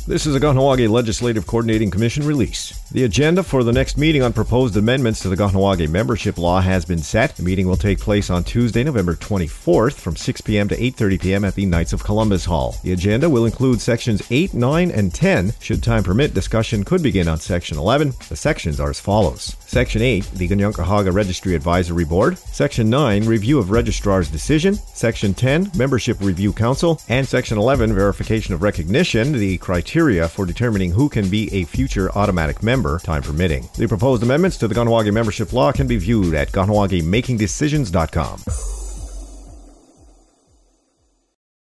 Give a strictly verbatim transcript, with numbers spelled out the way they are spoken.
This is a Kahnawake Legislative Coordinating Commission release. The agenda for the next meeting on proposed amendments to the Kahnawake membership law has been set. The meeting will take place on Tuesday, November twenty-fourth from six p.m. to eight thirty p.m. at the Knights of Columbus Hall. The agenda will include sections eight, nine, and ten. Should time permit, discussion could begin on section eleven. The sections are as follows. Section eight, the Kanien'kehá:ka Registry Advisory Board. Section nine, Review of Registrar's Decision. Section ten, Membership Review Council. And Section eleven, Verification of Recognition, the criteria for determining who can be a future automatic member, time permitting. The proposed amendments to the Kahnawake membership law can be viewed at kahnawake making decisions dot com.